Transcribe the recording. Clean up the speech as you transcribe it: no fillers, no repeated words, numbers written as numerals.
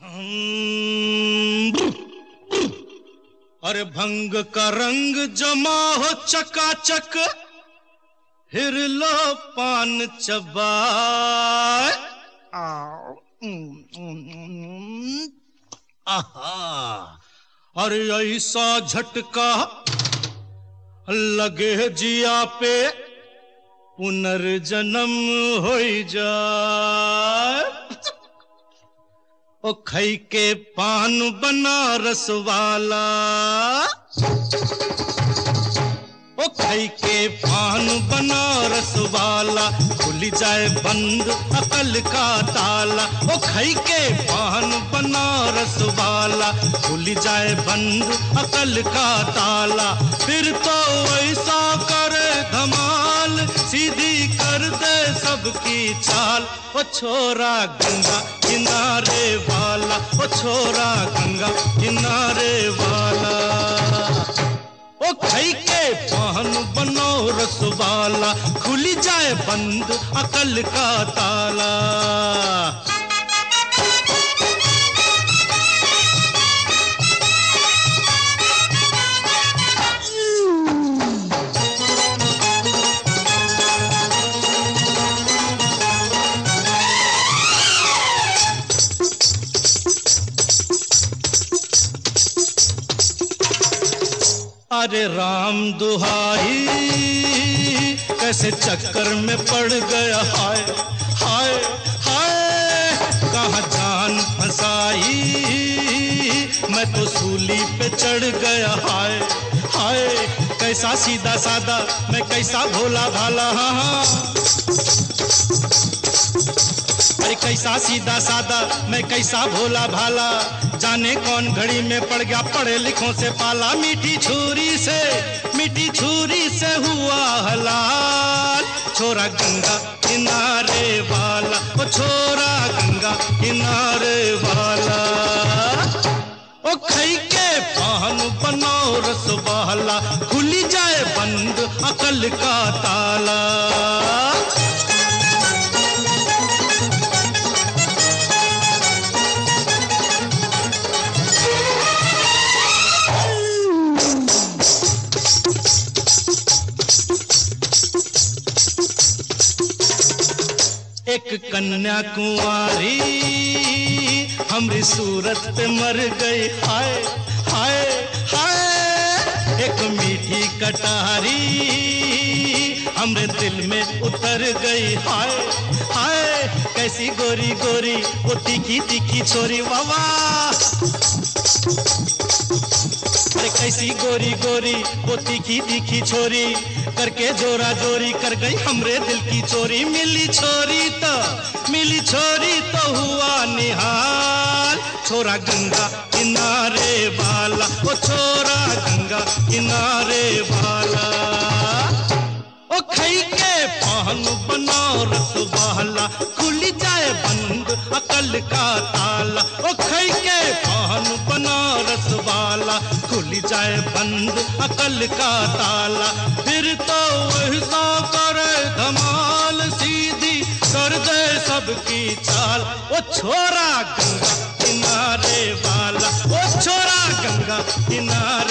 अरे भंग का रंग जमा हो चकाचक, फिर लो पान चबाए। आहा, अरे ऐसा झटका लगे जिया पे, पुनर्जन्म हो जाए। ओ खई के पान बनारस वाला, ओ खई के पान बनारस वाला, खुल जाए बंद अकल का ताला। ओ खई के पान बनारस वाला, खुल जाए बंद अकल का ताला। फिर तो ऐसा करे धमाल, सीधी कर दे सबकी चाल। ओ छोरा गंगा किनारे वाला, ओ छोरा गंगा किनारे वाला। ओ खई के पान बनारस वाला, खुल जाए बंद अकल का ताला। अरे राम दुहाई, कैसे चक्कर में पड़ गया, हाय हाय हाय। कहाँ जान फंसाई, मैं तो सूली पे चढ़ गया, हाय हाय। कैसा सीधा सादा, मैं कैसा भोला भाला, हाँ। अरे कैसा सीधा सादा, मैं कैसा भोला भाला। जाने कौन घड़ी में पड़ गया पढ़े लिखों से पाला। मीठी छुरी से हुआ हलाल। छोरा गंगा किनारे वाला, ओ छोरा गंगा किनारे वाला। ओ खई के पान बनारस वाला, खुली जाए बंद अकल का ताला। एक कन्या कुंवारी हमरी सूरत पे मर गई, हाय हाय हाय। एक मीठी कटारी हमरे दिल में उतर गई, हाय हाय। कैसी गोरी गोरी वो तीखी तीखी छोरी, वावा। अरे कैसी गोरी गोरी वो तीखी तीखी छोरी, करके जोरा जोरी कर गई हमरे दिल की चोरी। मिली छोरी तो हुआ निहाल। छोरा गंगा किनारे वाला, ओ छोरा गंगा किनारे वाला। ओ खई के पान बनारस वाला, खुल जाए बंद अकल का ताला। ओ खई के पान बनारस वाला, खुल जाए बंद अकल का ताला। फिर तो ऐसा करे धमाल, सीधी कर दे सबकी चाल। ओ छोरा गंगा किनारे वाला, ओ छोरा गंगा किनारे